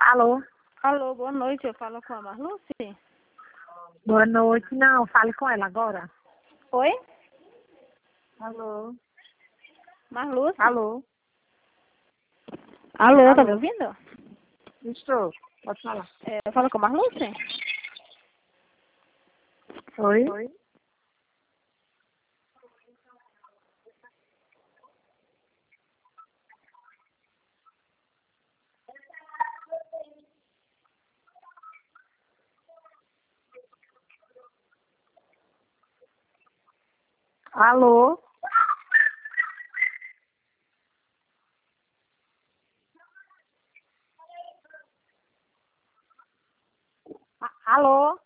Alô? Alô, boa noite. Eu falo com a Marluce? Boa noite. Não, fale com ela agora. Oi? Alô? Marluce? Alô? Alô, tá Alô? me ouvindo? Estou. Pode falar. Eu falo com a Marluce? Oi? Alô? Alô?